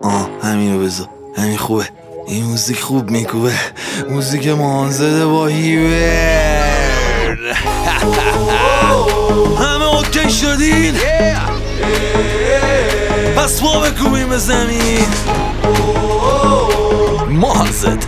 همینو بذار، همین خوبه. این موزیک خوب میکوبه، موزیک مانزده با هیوه. همه اوکی شدین؟ پس ما بکوبیم به زمین. مانزد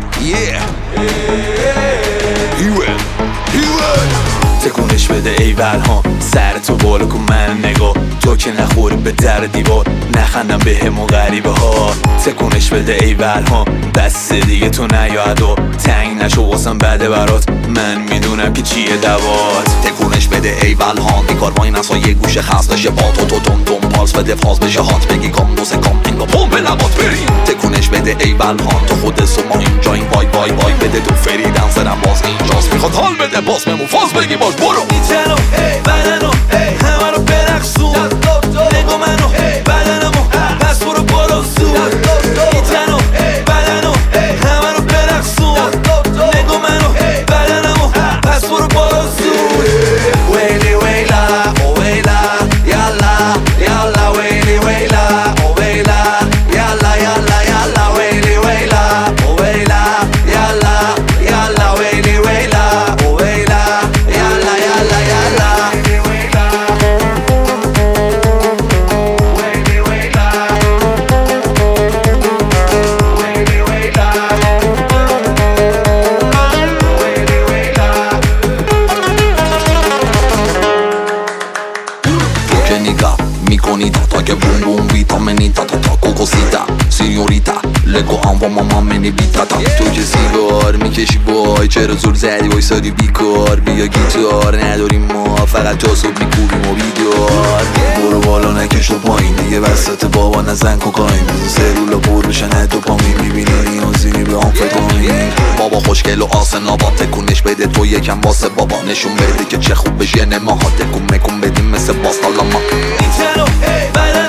هیوه تکونش بده ایول ها، سر تو بالا کن من نگاه، تو که نخوری به در دیوار، نخندم به همون غریبه ها. تکونش بده ایول ها، بس دیگه تو نیاد و تنگ نشو واسم بده برات، من میدونم که چیه دوات. تکونش بده ایول ها، بیکار با این اصلا یه گوشه خست بشه با تو تون پالس بده فاز بشه هات، بگی کام دوسه کام انگا پوم به لبات بریم. تکونش بده ایول ها، تو خود ما اینجا این وای وای وای بده تو فریدن زرم باز اینجاست، میخواد حال بده باز بمون فاز بگی باز برو. میتنو بدنو همه رو برقصون، نگو منو بدنمو پس برو بالا زود. میتنو بدنو همه رو برقصون، نگو منو بدنمو پس برو بالا زود. ویلی ویلا او ویلا یالا یالا ویلی ویلا او ویلا یالا یالا یالا ویلی ویلا او ویلا یالا یالا ویلی ویلا او ویلا یالا یالا یالا ویلی ویلا ویلی ویلا ویلی ویلا ویلی ویلا. تو که نگاه میکنی تا که بوم بوم ویتامینیتا تا کوکوسیتا سینیوریتا لگو هم و ماما منی بیتا تا تو که سیگار میکشی وای چرا زور زدی وایسادی بیکار، بیا گیتار نداریم ما فقط جاسوب میکوبیم و بیدار. برو بالا نکش تو پایین دیگه وسط بابا نزن کوکاین، سلولا پر بشن دوپامین، میبینی نیازی به هم فکرین. بابا خوشگل و آسنا با تکونش بده تو یکم واسه بابا، نشون بده که چه خوب بشه نماها، تکون مکون بدیم مثل باستالا ما. میتنو بدن